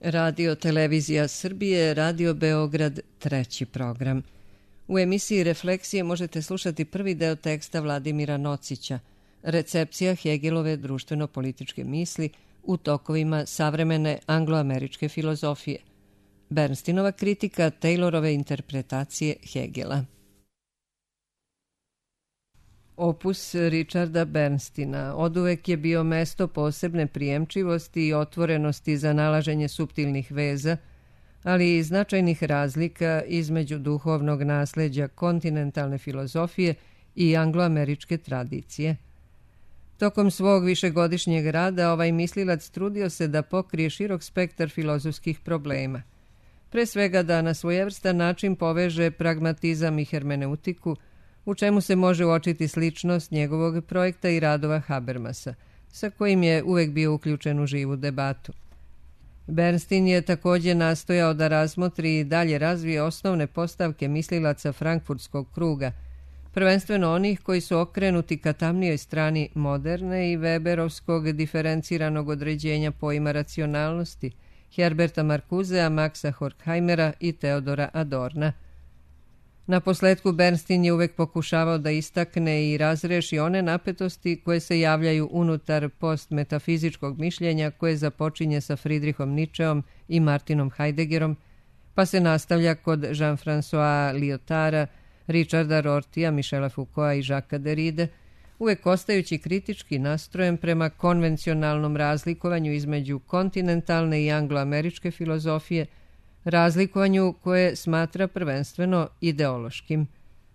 Radio Televizija Srbije, Radio Beograd, treći program. U emisiji Refleksije možete slušati prvi deo teksta Vladimira Nocića, recepcija Hegelove društveno-političke misli u tokovima savremene angloameričke filozofije, Bernsteinova kritika Taylorove interpretacije Hegela. Opus Richarda Bernsteina oduvek je bio mesto posebne prijemčivosti i otvorenosti za nalaženje suptilnih veza, ali i značajnih razlika između duhovnog nasleđa kontinentalne filozofije i angloameričke tradicije. Tokom svog višegodišnjeg rada ovaj mislilac trudio se da pokrije širok spektar filozofskih problema. Pre svega da na svojevrstan način poveže pragmatizam i hermeneutiku, u čemu se može uočiti sličnost njegovog projekta i radova Habermasa, sa kojim je uvek bio uključen u živu debatu. Bernstein je također nastojao da razmotri i dalje razvije osnovne postavke mislilaca frankfurtskog kruga, prvenstveno onih koji su okrenuti ka tamnijoj strani moderne i Weberovskog diferenciranog određenja pojma racionalnosti, Herberta Marcusea, Maxa Horkheimera i Teodora Adorna. Naposletku Bernstein je uvek pokušavao da istakne i razreši one napetosti koje se javljaju unutar postmetafizičkog mišljenja koje započinje sa Friedrichom Nietzscheom i Martinom Heideggerom, pa se nastavlja kod Jean-François Lyotara, Richarda Rortija, Michela Foucaulta i Jacquesa Derride, uvek ostajući kritički nastrojen prema konvencionalnom razlikovanju između kontinentalne i angloameričke filozofije, razlikovanju koje smatra prvenstveno ideološkim.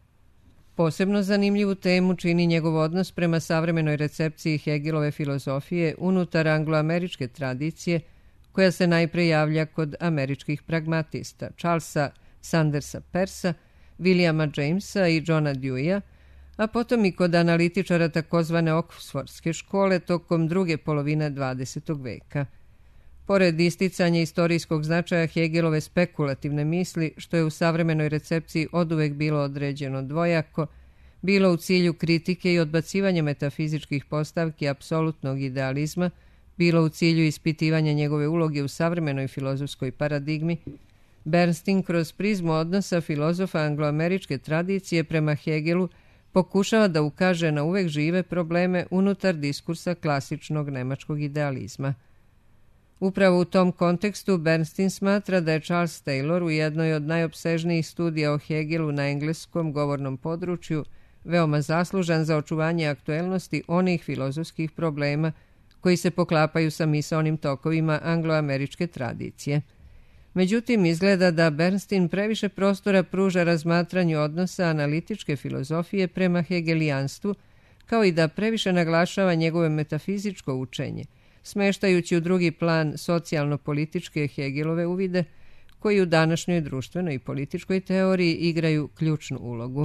Posebno zanimljivu temu čini njegov odnos prema savremenoj recepciji Hegelove filozofije unutar angloameričke tradicije, koja se najpre javlja kod američkih pragmatista Charlesa Sandersa Peirsa, Williama Jamesa i Johna Deweyja, a potom i kod analitičara takozvane Oksfordske škole tokom druge polovine 20. veka. Pored isticanja istorijskog značaja Hegelove spekulativne misli, što je u savremenoj recepciji oduvek bilo određeno dvojako, bilo u cilju kritike i odbacivanja metafizičkih postavki apsolutnog idealizma, bilo u cilju ispitivanja njegove uloge u savremenoj filozofskoj paradigmi, Bernstein kroz prizmu odnosa filozofa angloameričke tradicije prema Hegelu pokušava da ukaže na uvek žive probleme unutar diskursa klasičnog nemačkog idealizma. Upravo u tom kontekstu Bernstein smatra da je Charles Taylor u jednoj od najopsežnijih studija o Hegelu na engleskom govornom području veoma zaslužan za očuvanje aktuelnosti onih filozofskih problema koji se poklapaju sa misaonim tokovima angloameričke tradicije. Međutim, izgleda da Bernstein previše prostora pruža razmatranju odnosa analitičke filozofije prema hegelijanstvu, kao i da previše naglašava njegove metafizičko učenje, smeštajući u drugi plan socijalno-političke Hegelove uvide, koji u današnjoj društvenoj i političkoj teoriji igraju ključnu ulogu.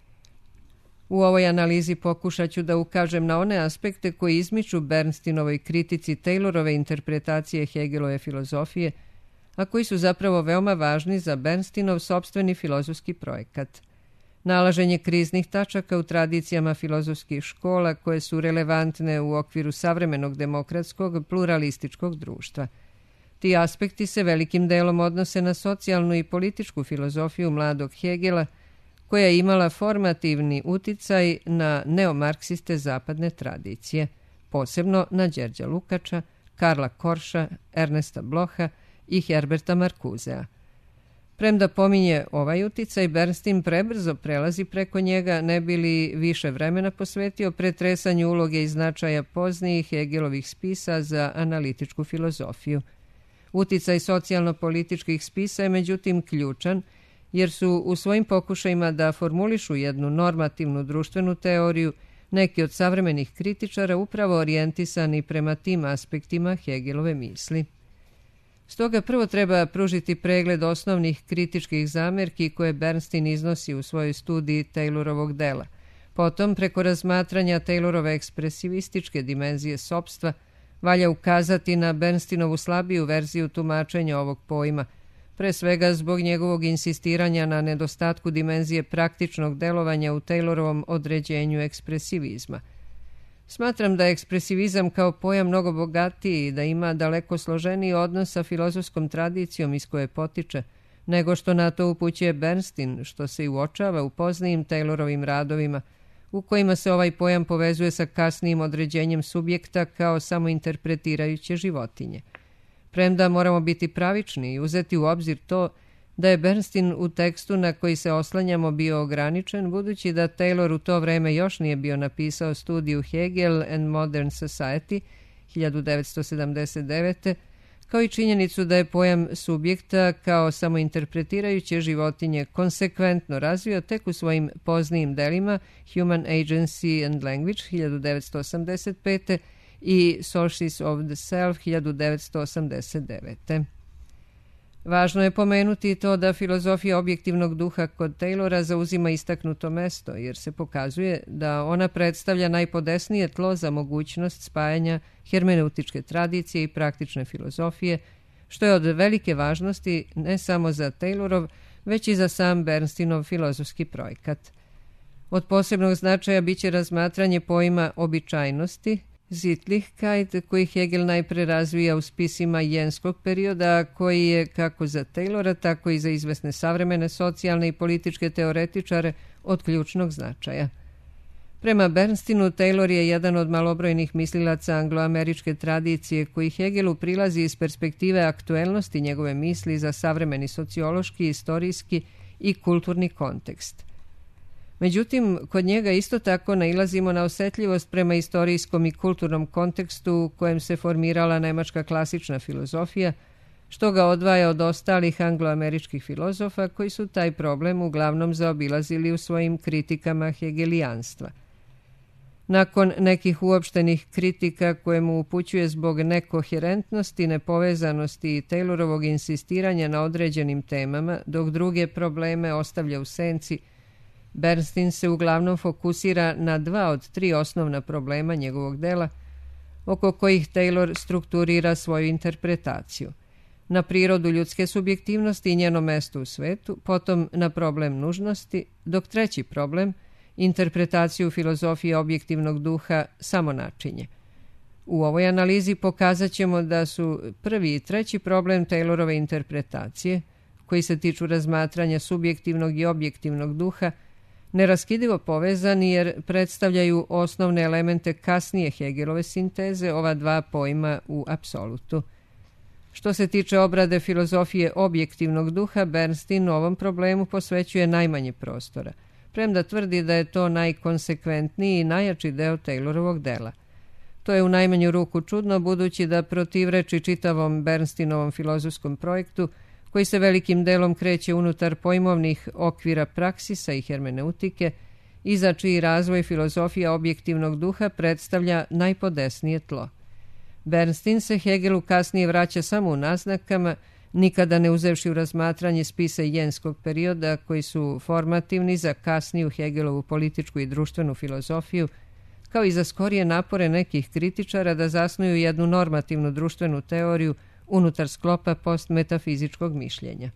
U ovoj analizi pokušat ću da ukažem na one aspekte koji izmiču Bernsteinovoj kritici Taylorove interpretacije Hegelove filozofije, a koji su zapravo veoma važni za Bernsteinov sopstveni filozofski projekat. Nalaženje kriznih tačaka u tradicijama filozofskih škola koje su relevantne u okviru savremenog demokratskog pluralističkog društva. Ti aspekti se velikim delom odnose na socijalnu i političku filozofiju mladog Hegela, koja je imala formativni uticaj na neomarksiste zapadne tradicije, posebno na Đerđa Lukača, Karla Korša, Ernesta Blocha i Herberta Marcusea. Premda pominje ovaj uticaj, Bernstein prebrzo prelazi preko njega, ne bi li više vremena posvetio pretresanju uloge i značaja poznijih Hegelovih spisa za analitičku filozofiju. Uticaj socijalno-političkih spisa je međutim ključan, jer su u svojim pokušajima da formulišu jednu normativnu društvenu teoriju neki od savremenih kritičara upravo orijentisani prema tim aspektima Hegelove misli. Stoga prvo treba pružiti pregled osnovnih kritičkih zamerki koje Bernstein iznosi u svojoj studiji Taylorovog dela. Potom, preko razmatranja Taylorove ekspresivističke dimenzije sopstva, valja ukazati na Bernsteinovu slabiju verziju tumačenja ovog pojma, pre svega zbog njegovog insistiranja na nedostatku dimenzije praktičnog delovanja u Taylorovom određenju ekspresivizma. Smatram da je ekspresivizam kao pojam mnogo bogatiji i da ima daleko složeniji odnos sa filozofskom tradicijom iz koje potiče, nego što na to upućuje Bernstein, što se i uočava u poznijim Taylorovim radovima, u kojima se ovaj pojam povezuje sa kasnijim određenjem subjekta kao samointerpretirajuće životinje. Premda moramo biti pravični i uzeti u obzir to da je Bernstein u tekstu na koji se oslanjamo bio ograničen, budući da Taylor u to vreme još nije bio napisao studiju Hegel and Modern Society 1979. kao i činjenicu da je pojam subjekta kao samointerpretirajuće životinje konsekventno razvio tek u svojim poznijim delima Human Agency and Language 1985. i Sources of the Self 1989. Važno je pomenuti to da filozofija objektivnog duha kod Taylora zauzima istaknuto mesto, jer se pokazuje da ona predstavlja najpodesnije tlo za mogućnost spajanja hermeneutičke tradicije i praktične filozofije, što je od velike važnosti ne samo za Taylorov, već i za sam Bernsteinov filozofski projekat. Od posebnog značaja biće razmatranje pojma običajnosti, Sittlichkeit, koji Hegel najpre razvija u spisima jenskog perioda, koji je kako za Taylora, tako i za izvesne savremene socijalne i političke teoretičare od ključnog značaja. Prema Bernsteinu, Taylor je jedan od malobrojnih mislilaca angloameričke tradicije koji Hegelu prilazi iz perspektive aktuelnosti njegove misli za savremeni sociološki, istorijski i kulturni kontekst. Međutim, kod njega isto tako nailazimo na osetljivost prema istorijskom i kulturnom kontekstu u kojem se formirala nemačka klasična filozofija, što ga odvaja od ostalih angloameričkih filozofa koji su taj problem uglavnom zaobilazili u svojim kritikama hegelijanstva. Nakon nekih uopštenih kritika koje mu upućuje zbog nekoherentnosti, nepovezanosti i Taylorovog insistiranja na određenim temama, dok druge probleme ostavlja u senci, Bernstein se uglavnom fokusira na 2 od 3 osnovna problema njegovog dela, oko kojih Taylor strukturira svoju interpretaciju. Na prirodu ljudske subjektivnosti i njeno mesto u svetu, potom na problem nužnosti, dok treći problem, interpretaciju filozofije objektivnog duha, samo načinje. U ovoj analizi pokazat ćemo da su prvi i treći problem Taylorove interpretacije, koji se tiču razmatranja subjektivnog i objektivnog duha, neraskidivo povezani jer predstavljaju osnovne elemente kasnije Hegelove sinteze ova 2 pojma u apsolutu. Što se tiče obrade filozofije objektivnog duha, Bernstein ovom problemu posvećuje najmanje prostora, premda tvrdi da je to najkonsekventniji i najjači deo Taylorovog dela. To je u najmanju ruku čudno, budući da protivreči čitavom Bernsteinovom filozofskom projektu, koji se velikim delom kreće unutar pojmovnih okvira praksisa i hermeneutike i za čiji razvoj filozofija objektivnog duha predstavlja najpodesnije tlo. Bernstein se Hegelu kasnije vraća samo u naznakama, nikada ne uzevši u razmatranje spise jenskog perioda koji su formativni za kasniju Hegelovu političku i društvenu filozofiju, kao i za skorije napore nekih kritičara da zasnuju jednu normativnu društvenu teoriju unutar sklopa postmetafizičkog mišljenja.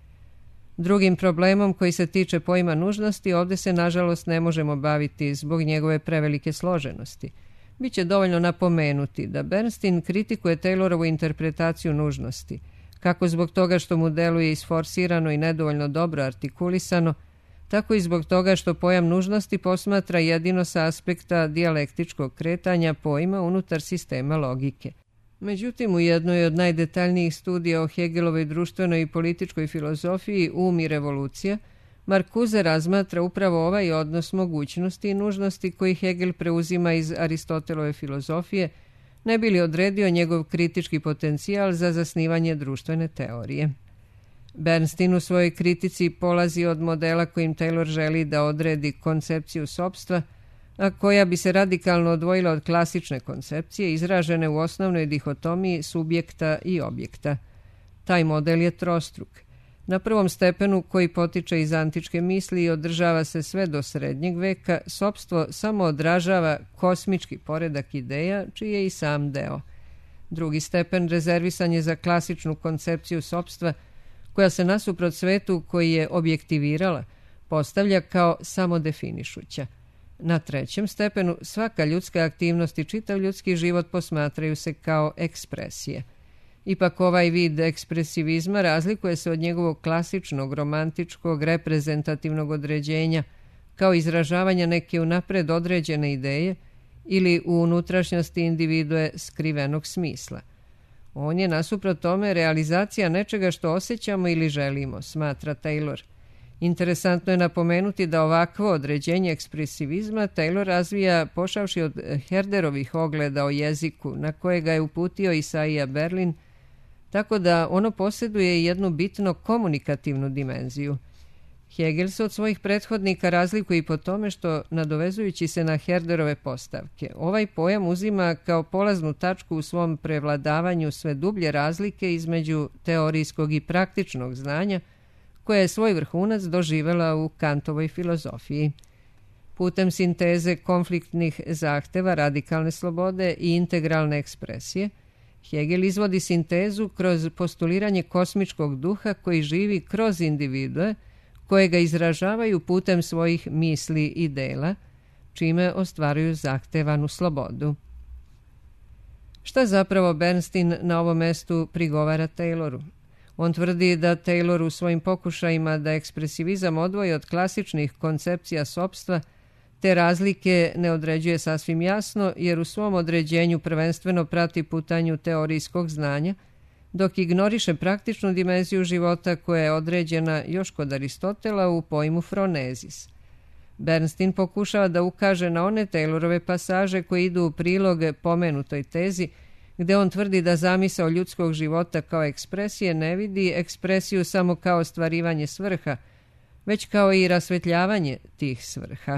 Drugim problemom koji se tiče pojma nužnosti ovdje se nažalost ne možemo baviti zbog njegove prevelike složenosti. Biće dovoljno napomenuti da Bernstein kritikuje Taylorovu interpretaciju nužnosti, kako zbog toga što mu deluje isforsirano i nedovoljno dobro artikulisano, tako i zbog toga što pojam nužnosti posmatra jedino sa aspekta dijalektičkog kretanja pojma unutar sistema logike. Međutim, u jednoj od najdetaljnijih studija o Hegelovoj društvenoj i političkoj filozofiji Um i revolucija, Marcuse razmatra upravo ovaj odnos mogućnosti i nužnosti koji Hegel preuzima iz Aristotelove filozofije, ne bi li odredio njegov kritički potencijal za zasnivanje društvene teorije. Bernstein u svojoj kritici polazi od modela kojim Taylor želi da odredi koncepciju sopstva, a koja bi se radikalno odvojila od klasične koncepcije izražene u osnovnoj dihotomiji subjekta i objekta. Taj model je trostruk. Na prvom stepenu, koji potiče iz antičke misli i održava se sve do srednjeg veka, sopstvo samo odražava kosmički poredak ideja, čiji je i sam deo. Drugi stepen rezervisan je za klasičnu koncepciju sopstva, koja se nasuprot svetu koji je objektivirala, postavlja kao samodefinišuća. Na trećem stepenu svaka ljudska aktivnost i čitav ljudski život posmatraju se kao ekspresije. Ipak ovaj vid ekspresivizma razlikuje se od njegovog klasičnog, romantičkog, reprezentativnog određenja kao izražavanja neke unapred određene ideje ili u unutrašnjosti individue skrivenog smisla. On je nasuprot tome realizacija nečega što osjećamo ili želimo, smatra Taylor. Interesantno je napomenuti da ovakvo određenje ekspresivizma Taylor razvija pošavši od Herderovih ogleda o jeziku na koje ga je uputio Isaiah Berlin, tako da ono posjeduje jednu bitno komunikativnu dimenziju. Hegel se od svojih prethodnika razlikuje i po tome što, nadovezujući se na Herderove postavke, ovaj pojam uzima kao polaznu tačku u svom prevladavanju sve dublje razlike između teorijskog i praktičnog znanja, koja je svoj vrhunac doživela u Kantovoj filozofiji. Putem sinteze konfliktnih zahteva, radikalne slobode i integralne ekspresije, Hegel izvodi sintezu kroz postuliranje kosmičkog duha koji živi kroz individue, koje ga izražavaju putem svojih misli i dela, čime ostvaruju zahtevanu slobodu. Šta zapravo Bernstein na ovom mestu prigovara Tayloru? On tvrdi da Taylor u svojim pokušajima da ekspresivizam odvoji od klasičnih koncepcija sopstva te razlike ne određuje sasvim jasno, jer u svom određenju prvenstveno prati putanju teorijskog znanja, dok ignoriše praktičnu dimenziju života koja je određena još kod Aristotela u pojmu phronezis. Bernstein pokušava da ukaže na one Taylorove pasaže koje idu u prilog pomenutoj tezi, gde on tvrdi da zamisao ljudskog života kao ekspresije ne vidi ekspresiju samo kao ostvarivanje svrha, već kao i rasvetljavanje tih svrha.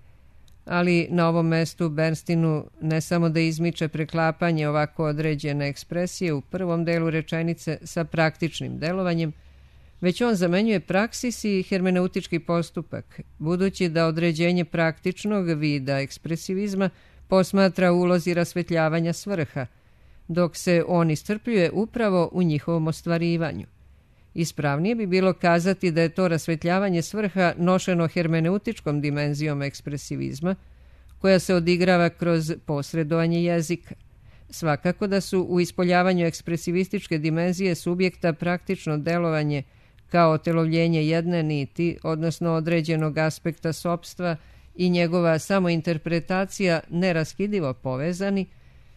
Ali na ovom mestu Bernsteinu ne samo da izmiče preklapanje ovako određene ekspresije u prvom delu rečenice sa praktičnim delovanjem, već on zamenjuje praksis i hermeneutički postupak, budući da određenje praktičnog vida ekspresivizma posmatra ulozi rasvetljavanja svrha, dok se on iscrpljuje upravo u njihovom ostvarivanju. Ispravnije bi bilo kazati da je to rasvetljavanje svrha nošeno hermeneutičkom dimenzijom ekspresivizma, koja se odigrava kroz posredovanje jezika. Svakako da su u ispoljavanju ekspresivističke dimenzije subjekta praktično delovanje kao otelovljenje jedne niti, odnosno određenog aspekta sopstva, i njegova samointerpretacija neraskidivo povezani,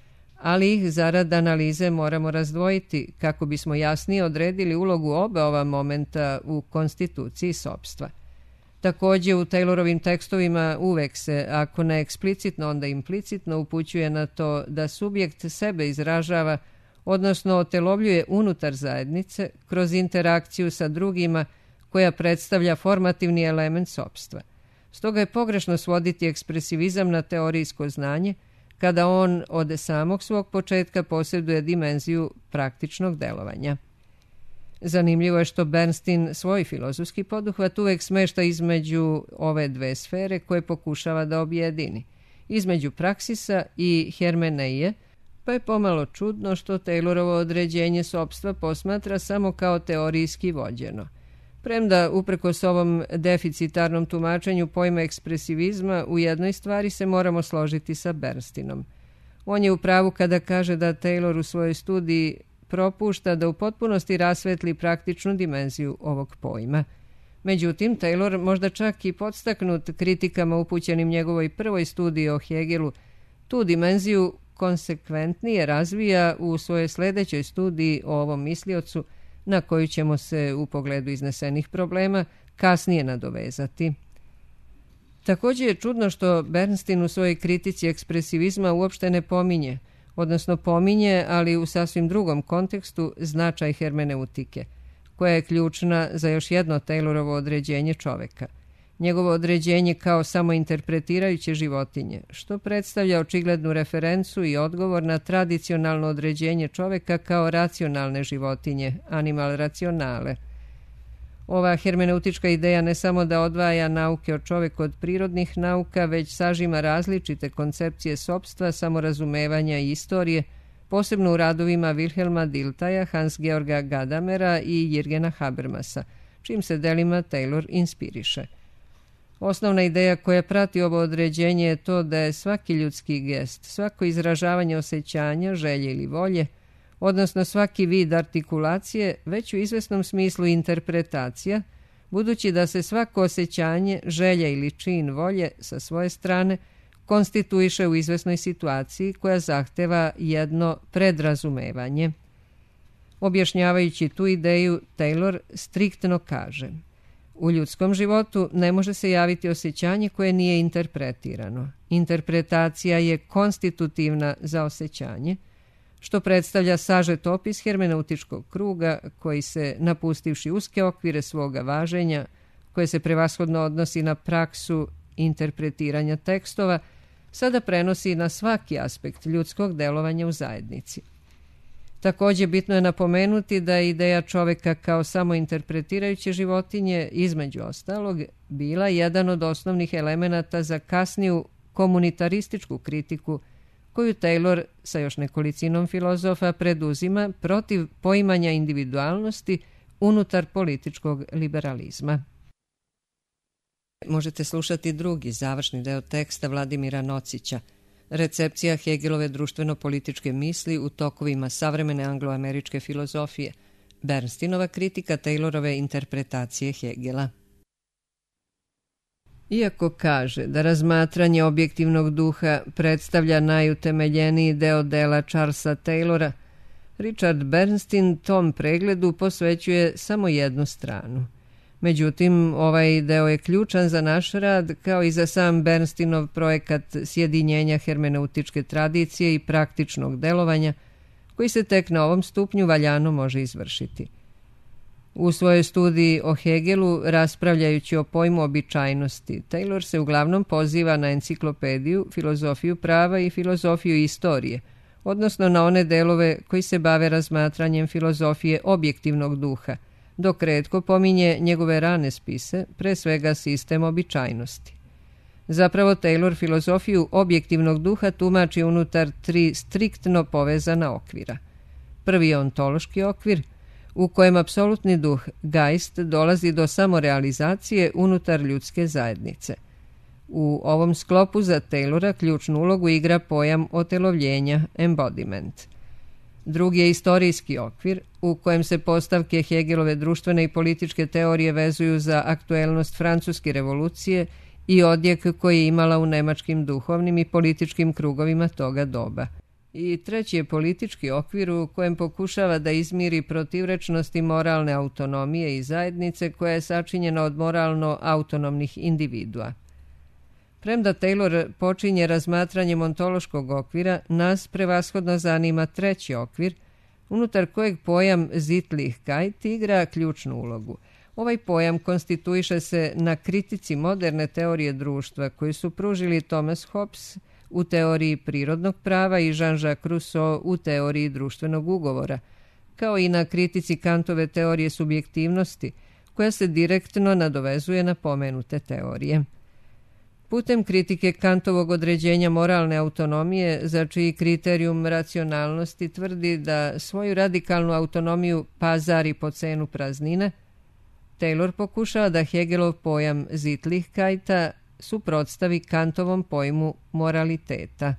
ali ih zarad analize moramo razdvojiti kako bismo jasnije odredili ulogu oba ova momenta u konstituciji sopstva. Također u Taylorovim tekstovima uvek se, ako ne eksplicitno, onda implicitno upućuje na to da subjekt sebe izražava, odnosno otelovljuje unutar zajednice kroz interakciju sa drugima koja predstavlja formativni element sopstva. Stoga je pogrešno svoditi ekspresivizam na teorijsko znanje, kada on od samog svog početka posjeduje dimenziju praktičnog delovanja. Zanimljivo je što Bernstein svoj filozofski poduhvat uvek smešta između ove dve sfere koje pokušava da objedini, između praksisa i hermeneije, pa je pomalo čudno što Taylorovo određenje sopstva posmatra samo kao teorijski vođeno. Premda, uprkos ovom deficitarnom tumačenju pojma ekspresivizma, u jednoj stvari se moramo složiti sa Bernsteinom. On je u pravu kada kaže da Taylor u svojoj studiji propušta da u potpunosti rasvetli praktičnu dimenziju ovog pojma. Međutim, Taylor, možda čak i podstaknut kritikama upućenim njegovoj prvoj studiji o Hegelu, tu dimenziju konsekventnije razvija u svojoj sljedećoj studiji o ovom misliocu, na koju ćemo se u pogledu iznesenih problema kasnije nadovezati. Također je čudno što Bernstein u svojoj kritici ekspresivizma uopšte ne pominje, odnosno pominje, ali u sasvim drugom kontekstu, značaj hermeneutike, koja je ključna za još jedno Taylorovo određenje čoveka. Njegovo određenje kao samointerpretirajuće životinje, što predstavlja očiglednu referencu i odgovor na tradicionalno određenje čoveka kao racionalne životinje, animal racionale. Ova hermeneutička ideja ne samo da odvaja nauke od čoveka od prirodnih nauka, već sažima različite koncepcije sopstva, samorazumevanja i istorije, posebno u radovima Wilhelma Diltaja, Hans-Georga Gadamera i Jirgena Habermasa, čim se delima Taylor inspiriše. Osnovna ideja koja prati ovo određenje je to da je svaki ljudski gest, svako izražavanje osjećanja, želje ili volje, odnosno svaki vid artikulacije, već u izvesnom smislu interpretacija, budući da se svako osjećanje, želja ili čin volje sa svoje strane konstituiše u izvesnoj situaciji koja zahteva jedno predrazumevanje. Objašnjavajući tu ideju, Taylor striktno kaže: u ljudskom životu ne može se javiti osjećanje koje nije interpretirano. Interpretacija je konstitutivna za osjećanje, što predstavlja sažet opis hermeneutičkog kruga koji se, napustivši uske okvire svoga važenja, koje se prevashodno odnosi na praksu interpretiranja tekstova, sada prenosi na svaki aspekt ljudskog delovanja u zajednici. Također bitno je napomenuti da je ideja čoveka kao samointerpretirajuće životinje, između ostalog, bila jedan od osnovnih elemenata za kasniju komunitarističku kritiku koju Taylor sa još nekolicinom filozofa preduzima protiv poimanja individualnosti unutar političkog liberalizma. Možete slušati drugi završni deo teksta Vladimira Nocića, Recepcija Hegelove društveno-političke misli u tokovima savremene angloameričke filozofije, Bernsteinova kritika Taylorove interpretacije Hegela. Iako kaže da razmatranje objektivnog duha predstavlja najutemeljeniji deo dela Charlesa Taylora, Richard Bernstein tom pregledu posvećuje samo jednu stranu. Međutim, ovaj deo je ključan za naš rad, kao i za sam Bernsteinov projekat sjedinjenja hermeneutičke tradicije i praktičnog delovanja, koji se tek na ovom stupnju valjano može izvršiti. U svojoj studiji o Hegelu, raspravljajući o pojmu običajnosti, Taylor se uglavnom poziva na enciklopediju, filozofiju prava i filozofiju istorije, odnosno na one delove koji se bave razmatranjem filozofije objektivnog duha, dok retko pominje njegove rane spise, pre svega sistem običajnosti. Zapravo Taylor filozofiju objektivnog duha tumači unutar tri striktno povezana okvira. Prvi je ontološki okvir, u kojem apsolutni duh, Geist, dolazi do samorealizacije unutar ljudske zajednice. U ovom sklopu za Taylora ključnu ulogu igra pojam otelovljenja, embodiment. Drugi je istorijski okvir, u kojem se postavke Hegelove društvene i političke teorije vezuju za aktuelnost francuske revolucije i odjek koji je imala u nemačkim duhovnim i političkim krugovima toga doba. I treći je politički okvir u kojem pokušava da izmiri protivrečnosti moralne autonomije i zajednice koja je sačinjena od moralno autonomnih individua. Premda Taylor počinje razmatranjem ontološkog okvira, nas prevashodno zanima treći okvir, unutar kojeg pojam Sittlichkeit igra ključnu ulogu. Ovaj pojam konstituiše se na kritici moderne teorije društva koju su pružili Thomas Hobbes u teoriji prirodnog prava i Jean-Jacques Rousseau u teoriji društvenog ugovora, kao i na kritici Kantove teorije subjektivnosti, koja se direktno nadovezuje na pomenute teorije. Putem kritike Kantovog određenja moralne autonomije, za čiji kriterijum racionalnosti tvrdi da svoju radikalnu autonomiju pazari po cenu praznine, Taylor pokušava da Hegelov pojam Sittlichkeita suprotstavi Kantovom pojmu moraliteta.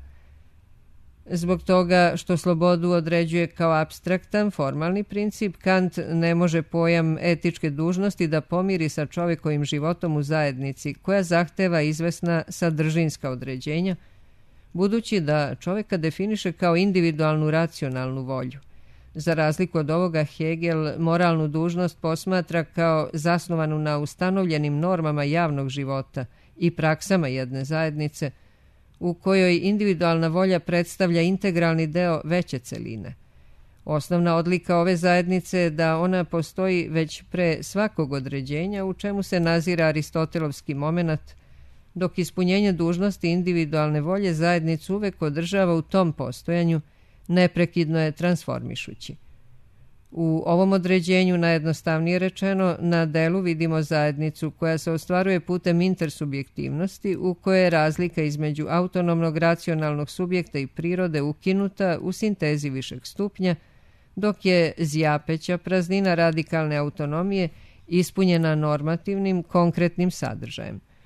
Zbog toga što slobodu određuje kao apstraktan, formalni princip, Kant ne može pojam etičke dužnosti da pomiri sa čovjekovim životom u zajednici, koja zahteva izvesna sadržinska određenja, budući da čovjeka definiše kao individualnu racionalnu volju. Za razliku od ovoga, Hegel moralnu dužnost posmatra kao zasnovanu na ustanovljenim normama javnog života i praksama jedne zajednice, u kojoj individualna volja predstavlja integralni deo veće celine. Osnovna odlika ove zajednice je da ona postoji već pre svakog određenja, u čemu se nazira aristotelovski momenat, dok ispunjenje dužnosti individualne volje zajednicu uvek održava u tom postojanju, neprekidno je transformišući. U ovom određenju, najjednostavnije rečeno, na delu vidimo zajednicu koja se ostvaruje putem intersubjektivnosti, u kojoj je razlika između autonomnog racionalnog subjekta i prirode ukinuta u sintezi višeg stupnja, dok je zjapeća praznina radikalne autonomije ispunjena normativnim, konkretnim sadržajem.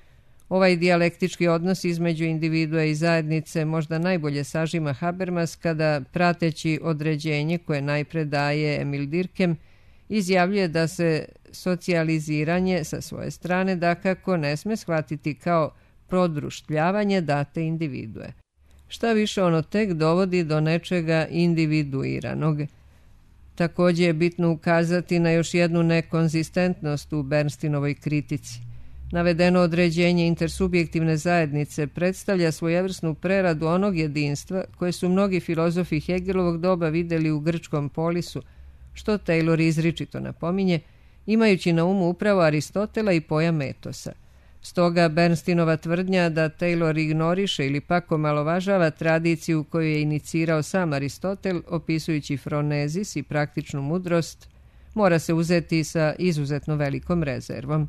Ovaj dijalektički odnos između individua i zajednice možda najbolje sažima Habermas kada, prateći određenje koje najpre daje Emil Durkheim, izjavljuje da se socijaliziranje sa svoje strane dakako ne sme shvatiti kao prodruštvljavanje date individue. Šta više, ono tek dovodi do nečega individuiranog. Također je bitno ukazati na još jednu nekonzistentnost u Bernsteinovoj kritici. Navedeno određenje intersubjektivne zajednice predstavlja svojevrsnu preradu onog jedinstva koje su mnogi filozofi Hegelovog doba vidjeli u grčkom polisu, što Taylor izričito napominje, imajući na umu upravo Aristotela i pojam etosa. Stoga Bernsteinova tvrdnja da Taylor ignoriše ili pak omalovažava tradiciju koju je inicirao sam Aristotel, opisujući fronezis i praktičnu mudrost, mora se uzeti sa izuzetno velikom rezervom.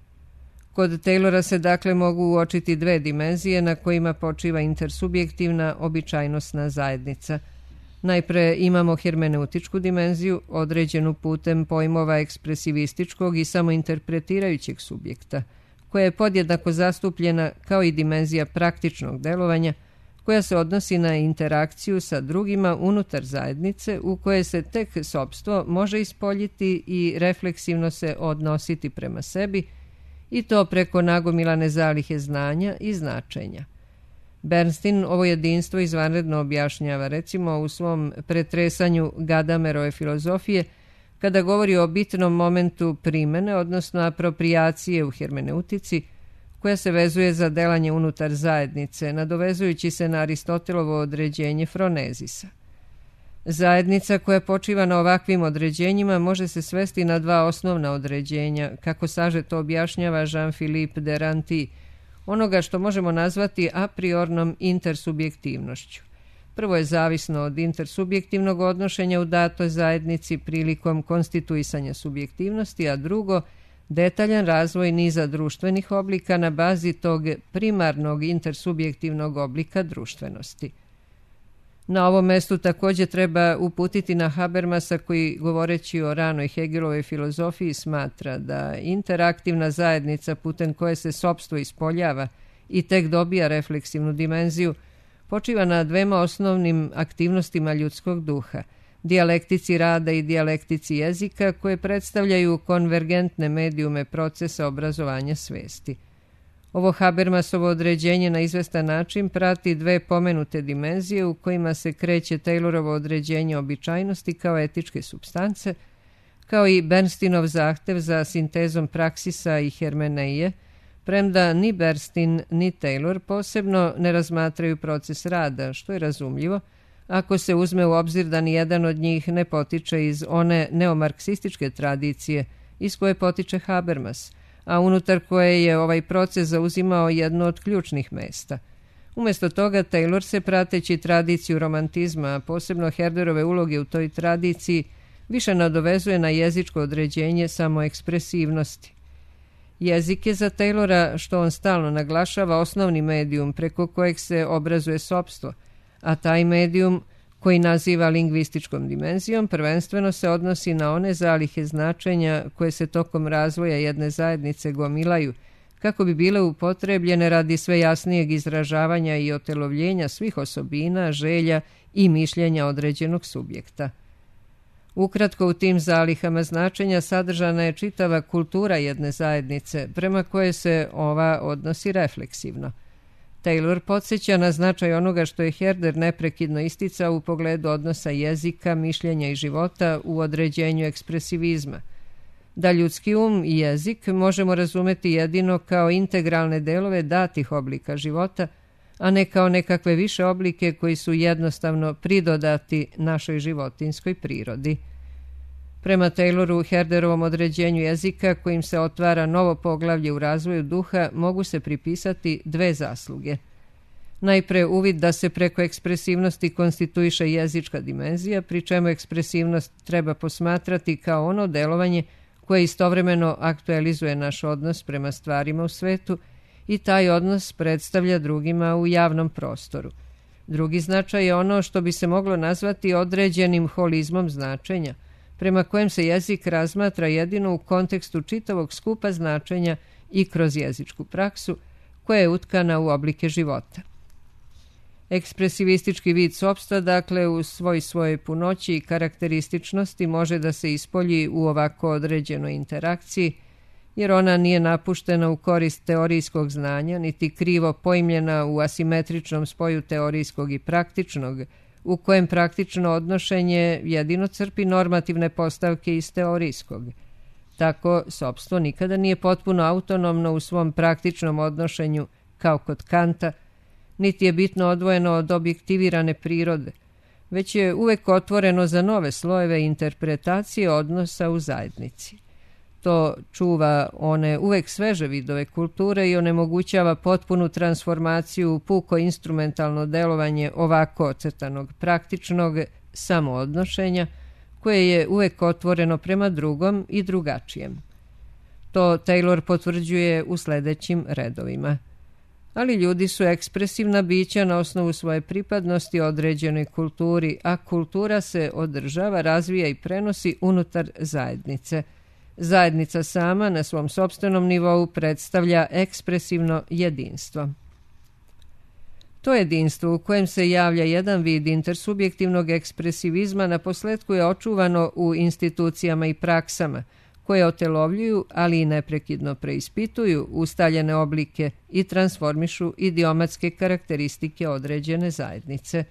Kod Taylora se dakle mogu uočiti dve dimenzije na kojima počiva intersubjektivna običajnostna zajednica. Najpre imamo hermeneutičku dimenziju, određenu putem pojmova ekspresivističkog i samointerpretirajućeg subjekta, koja je podjednako zastupljena kao i dimenzija praktičnog delovanja, koja se odnosi na interakciju sa drugima unutar zajednice u koje se tek sopstvo može ispoljiti i refleksivno se odnositi prema sebi, i to preko nagomilane zalihe znanja i značenja. Bernstein ovo jedinstvo izvanredno objašnjava recimo u svom pretresanju Gadamerove filozofije, kada govori o bitnom momentu primene, odnosno aproprijacije u hermeneutici, koja se vezuje za delanje unutar zajednice, nadovezujući se na Aristotelovo određenje fronezisa. Zajednica koja počiva na ovakvim određenjima može se svesti na dva osnovna određenja, kako sažeto objašnjava Jean-Philippe de Ranty, onoga što možemo nazvati a priornom intersubjektivnošću. Prvo je zavisno od intersubjektivnog odnošenja u datoj zajednici prilikom konstituisanja subjektivnosti, a drugo, detaljan razvoj niza društvenih oblika na bazi tog primarnog intersubjektivnog oblika društvenosti. Na ovom mestu također treba uputiti na Habermasa koji, govoreći o ranoj Hegelovoj filozofiji, smatra da interaktivna zajednica putem koje se sopstvo ispoljava i tek dobija refleksivnu dimenziju počiva na dvema osnovnim aktivnostima ljudskog duha, dijalektici rada i dijalektici jezika, koje predstavljaju konvergentne medijume procesa obrazovanja svesti. Ovo Habermasovo određenje na izvestan način prati dve pomenute dimenzije u kojima se kreće Taylorovo određenje običajnosti kao etičke supstance, kao i Bernsteinov zahtev za sintezom praksisa i hermeneije, premda ni Bernstein ni Taylor posebno ne razmatraju proces rada, što je razumljivo, ako se uzme u obzir da nijedan od njih ne potiče iz one neomarksističke tradicije iz koje potiče Habermas, a unutar koje je ovaj proces zauzimao jedno od ključnih mesta. Umjesto toga, Taylor se, prateći tradiciju romantizma, a posebno Herderove uloge u toj tradiciji, više nadovezuje na jezičko određenje samoekspresivnosti. Jezik je za Taylora, što on stalno naglašava, osnovni medijum preko kojeg se obrazuje sopstvo, a taj medijum, koji naziva lingvističkom dimenzijom, prvenstveno se odnosi na one zalihe značenja koje se tokom razvoja jedne zajednice gomilaju, kako bi bile upotrebljene radi sve jasnijeg izražavanja i otelovljenja svih osobina, želja i mišljenja određenog subjekta. Ukratko, u tim zalihama značenja sadržana je čitava kultura jedne zajednice, prema koje se ova odnosi refleksivno. Taylor podsjeća na značaj onoga što je Herder neprekidno isticao u pogledu odnosa jezika, mišljenja i života u određenju ekspresivizma. Da ljudski um i jezik možemo razumeti jedino kao integralne delove datih oblika života, a ne kao nekakve više oblike koji su jednostavno pridodati našoj životinjskoj prirodi. Prema Tayloru, Herderovom određenju jezika kojim se otvara novo poglavlje u razvoju duha mogu se pripisati dve zasluge. Najpre uvid da se preko ekspresivnosti konstituiše jezička dimenzija, pri čemu ekspresivnost treba posmatrati kao ono delovanje koje istovremeno aktualizuje naš odnos prema stvarima u svetu i taj odnos predstavlja drugima u javnom prostoru. Drugi značaj je ono što bi se moglo nazvati određenim holizmom značenja, prema kojem se jezik razmatra jedino u kontekstu čitavog skupa značenja i kroz jezičku praksu, koja je utkana u oblike života. Ekspresivistički vid sopstva, dakle, u svojoj punoći i karakterističnosti može da se ispolji u ovako određenoj interakciji, jer ona nije napuštena u korist teorijskog znanja, niti krivo pojmljena u asimetričnom spoju teorijskog i praktičnog, u kojem praktično odnošenje jedino crpi normativne postavke iz teorijskog. Tako, sopstvo nikada nije potpuno autonomno u svom praktičnom odnošenju, kao kod Kanta, niti je bitno odvojeno od objektivirane prirode, već je uvek otvoreno za nove slojeve interpretacije odnosa u zajednici. To čuva one uvek sveže vidove kulture i onemogućava potpunu transformaciju u puko instrumentalno delovanje ovako ocrtanog praktičnog samoodnošenja, koje je uvek otvoreno prema drugom i drugačijem. To Taylor potvrđuje u sledećim redovima. Ali ljudi su ekspresivna bića na osnovu svoje pripadnosti određenoj kulturi, a kultura se održava, razvija i prenosi unutar zajednice. Zajednica sama na svom sopstvenom nivou predstavlja ekspresivno jedinstvo. To jedinstvo u kojem se javlja jedan vid intersubjektivnog ekspresivizma naposletku je očuvano u institucijama i praksama, koje otelovljuju, ali i neprekidno preispituju ustaljene oblike i transformišu idiomatske karakteristike određene zajednice.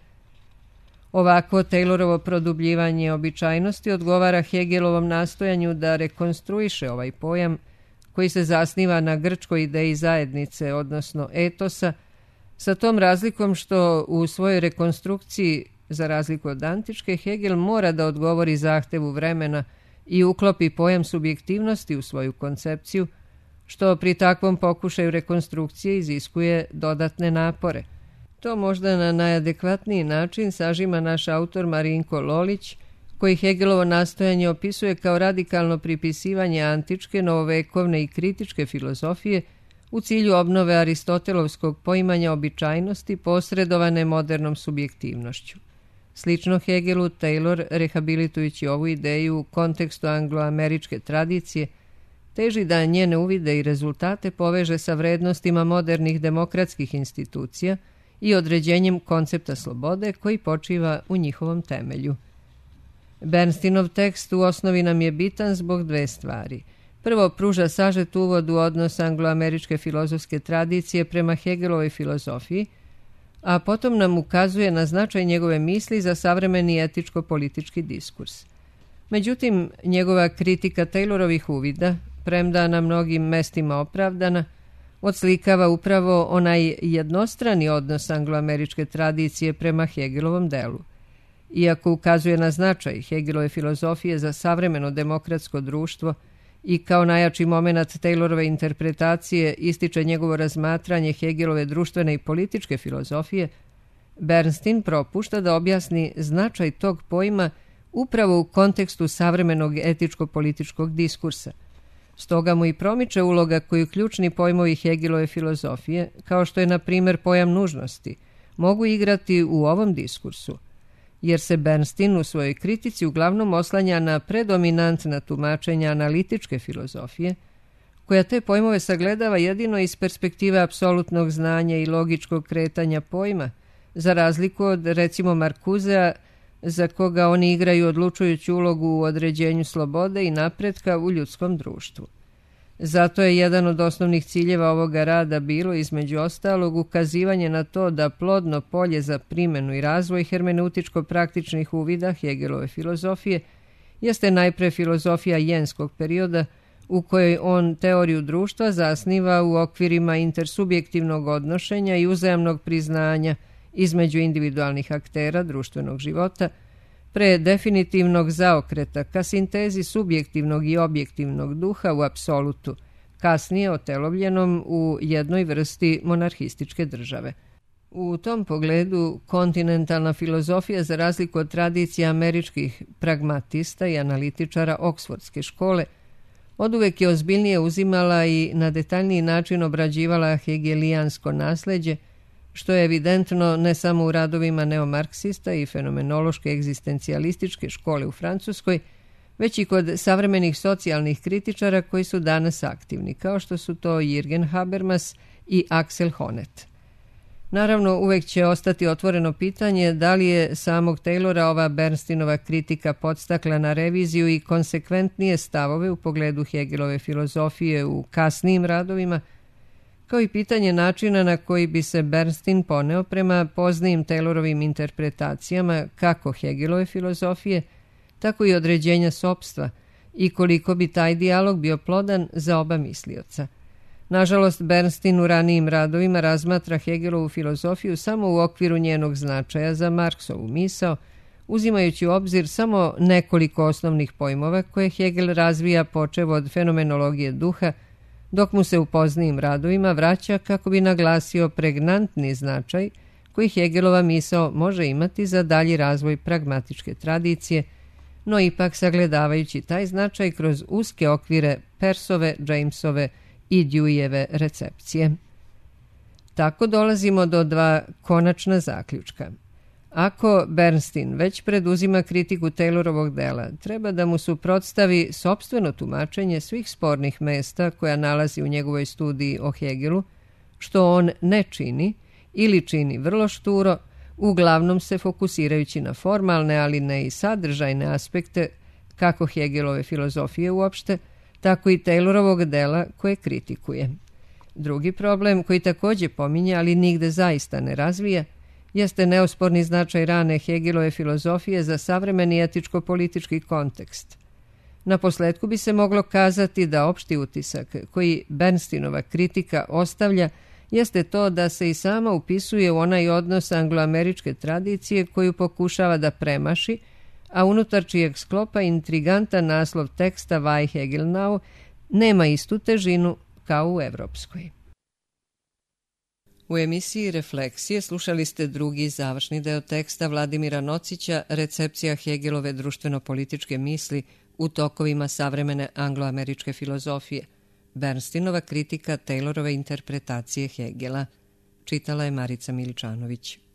Ovako Taylorovo produbljivanje običajnosti odgovara Hegelovom nastojanju da rekonstruiše ovaj pojam, koji se zasniva na grčkoj ideji zajednice, odnosno etosa, sa tom razlikom što u svojoj rekonstrukciji, za razliku od antičke, Hegel mora da odgovori zahtevu vremena i uklopi pojam subjektivnosti u svoju koncepciju, što pri takvom pokušaju rekonstrukcije iziskuje dodatne napore. To možda na najadekvatniji način sažima naš autor Marinko Lolić, koji Hegelovo nastojanje opisuje kao radikalno pripisivanje antičke, novovekovne i kritičke filozofije u cilju obnove aristotelovskog poimanja običajnosti posredovane modernom subjektivnošću. Slično Hegelu, Taylor, rehabilitujući ovu ideju u kontekstu angloameričke tradicije, teži da njene uvide i rezultate poveže sa vrednostima modernih demokratskih institucija i određenjem koncepta slobode koji počiva u njihovom temelju. Bernsteinov tekst u osnovi nam je bitan zbog dve stvari. Prvo, pruža sažet uvod u odnos angloameričke filozofske tradicije prema Hegelovoj filozofiji, a potom nam ukazuje na značaj njegove misli za savremeni etičko-politički diskurs. Međutim, njegova kritika Taylorovih uvida, premda na mnogim mestima opravdana, odslikava upravo onaj jednostrani odnos angloameričke tradicije prema Hegelovom delu. Iako ukazuje na značaj Hegelove filozofije za savremeno demokratsko društvo i kao najjači moment Taylorove interpretacije ističe njegovo razmatranje Hegelove društvene i političke filozofije, Bernstein propušta da objasni značaj tog pojma upravo u kontekstu savremenog etičko-političkog diskursa. Stoga mu i promiče uloga koju ključni pojmovi Hegelove filozofije, kao što je na primjer pojam nužnosti, mogu igrati u ovom diskursu, jer se Bernstein u svojoj kritici uglavnom oslanja na predominantna tumačenja analitičke filozofije, koja te pojmove sagledava jedino iz perspektive apsolutnog znanja i logičkog kretanja pojma, za razliku od, recimo, Marcusea, za koga oni igraju odlučujuću ulogu u određenju slobode i napretka u ljudskom društvu. Zato je jedan od osnovnih ciljeva ovoga rada bilo, između ostalog, ukazivanje na to da plodno polje za primjenu i razvoj hermeneutičko-praktičnih uvida Hegelove filozofije jeste najpre filozofija jenskog perioda, u kojoj on teoriju društva zasniva u okvirima intersubjektivnog odnošenja i uzajamnog priznanja između individualnih aktera društvenog života, pre definitivnog zaokreta ka sintezi subjektivnog i objektivnog duha u apsolutu, kasnije otelovljenom u jednoj vrsti monarhističke države. U tom pogledu kontinentalna filozofija, za razliku od tradicije američkih pragmatista i analitičara Oksfordske škole, oduvek je ozbiljnije uzimala i na detaljniji način obrađivala hegelijansko nasleđe, što je evidentno ne samo u radovima neomarksista i fenomenološke egzistencijalističke škole u Francuskoj, već i kod savremenih socijalnih kritičara koji su danas aktivni, kao što su to Jürgen Habermas i Axel Honneth. Naravno, uvek će ostati otvoreno pitanje da li je samog Taylora ova Bernsteinova kritika podstakla na reviziju i konsekventnije stavove u pogledu Hegelove filozofije u kasnijim radovima, kao i pitanje načina na koji bi se Bernstein poneo prema poznijim Taylorovim interpretacijama kako Hegelove filozofije, tako i određenja sopstva i koliko bi taj dijalog bio plodan za oba mislioca. Nažalost, Bernstein u ranijim radovima razmatra Hegelovu filozofiju samo u okviru njenog značaja za Marksovu misao, uzimajući u obzir samo nekoliko osnovnih pojmova koje Hegel razvija počev od fenomenologije duha, dok mu se u poznijim radovima vraća kako bi naglasio pregnantni značaj koji Hegelova misao može imati za dalji razvoj pragmatičke tradicije, no ipak sagledavajući taj značaj kroz uske okvire Peirceove, Jamesove i Deweyjeve recepcije. Tako dolazimo do dva konačna zaključka. Ako Bernstein već preduzima kritiku Taylorovog dela, treba da mu suprotstavi sopstveno tumačenje svih spornih mesta koja nalazi u njegovoj studiji o Hegelu, što on ne čini ili čini vrlo šturo, uglavnom se fokusirajući na formalne, ali ne i sadržajne aspekte kako Hegelove filozofije uopšte, tako i Taylorovog dela koje kritikuje. Drugi problem koji također pominje, ali nigde zaista ne razvija, jeste neosporni značaj rane Hegelove filozofije za savremeni etičko-politički kontekst. Na posledku bi se moglo kazati da opšti utisak koji Bernsteinova kritika ostavlja jeste to da se i sama upisuje u onaj odnos angloameričke tradicije koju pokušava da premaši, a unutar čijeg sklopa intrigantan naslov teksta Why Hegel now nema istu težinu kao u evropskoj. U emisiji Refleksije slušali ste drugi završni deo teksta Vladimira Nocića Recepcija Hegelove društveno-političke misli u tokovima savremene angloameričke filozofije, Bernsteinova kritika Taylorove interpretacije Hegela. Čitala je Marica Miličanović.